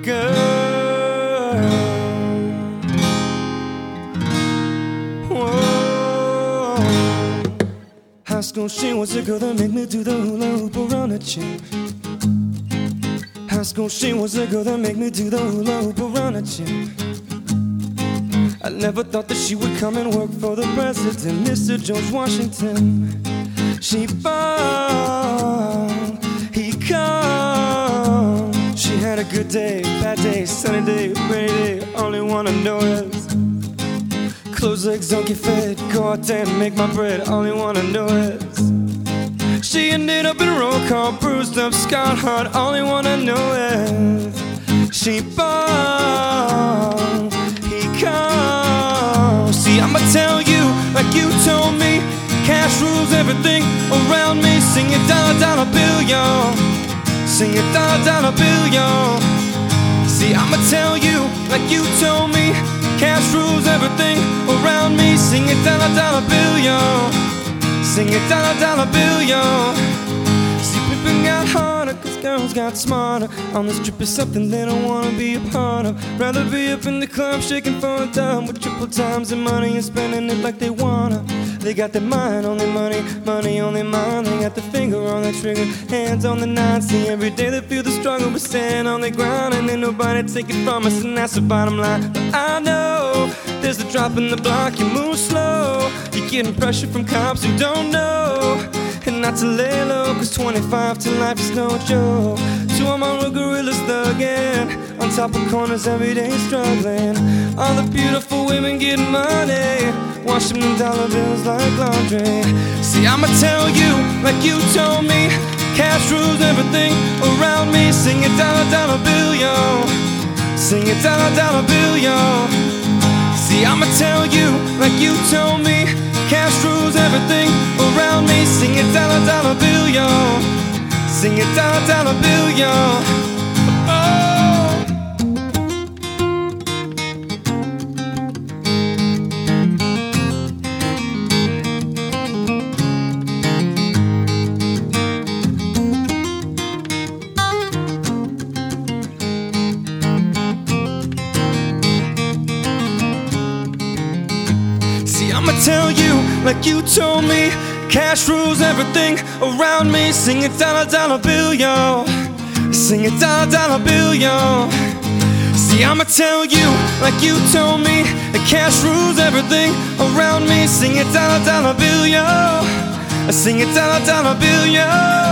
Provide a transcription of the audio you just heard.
girl. Whoa. High school, she was a girl that made me do the hula hoop around her chin. High school, she was a girl that made me do the hula hoop around her chin. I never thought that she would come and work for the president, Mr. George Washington. She balled, he called. She had a good day, bad day, sunny day, rainy day. All I wanna know is close legs don't get fed, go out there and make my bread. All I wanna know is she ended up in a roll call, bruised up, scarred heart. All I wanna know is she balled, he called. See, I'ma tell you like you told me, cash rules everything around me. Sing it dollar dollar bill, y'all. Sing it dollar dollar bill, y'all. See, I'ma tell you like you told me, cash rules everything around me. Sing it dollar dollar bill, y'all. Sing it dollar dollar bill, y'all. See, pimpin' got harder 'cause girls got smarter. On this trip is something they don't wanna be a part of. Rather be up in the club shaking for a dime with triple times the money and spending it like they wanna. They got their mind on their money, money on their mind. They got the finger on the trigger, hands on the nine. See, every day they feel the struggle, but stand on their ground. And ain't nobody take it from us, and that's the bottom line. But I know there's a drop in the block, you move slow. You're getting pressure from cops who don't know. And not to lay low, 'cause 25 to life is no joke. Two of my real gorillas thuggin', on top of corners every day struggling. All the beautiful women getting money, washing them dollar bills like laundry. See, I'ma tell you like you told me, cash rules everything around me. Sing it dollar dollar bill, y'all. Sing it dollar dollar bill, y'all. See, I'ma tell you like you told me, cash rules everything around me. Sing it dollar dollar bill, y'all. Sing it dollar dollar bill, y'all. Oh. I'ma tell you like you told me, cash rules everything around me. Sing it dollar dollar bill, y'all. Sing it dollar dollar bill, y'all. See, I'ma tell you like you told me, that cash rules everything around me. Sing it dollar dollar bill, y'all. Sing it dollar dollar bill, y'all.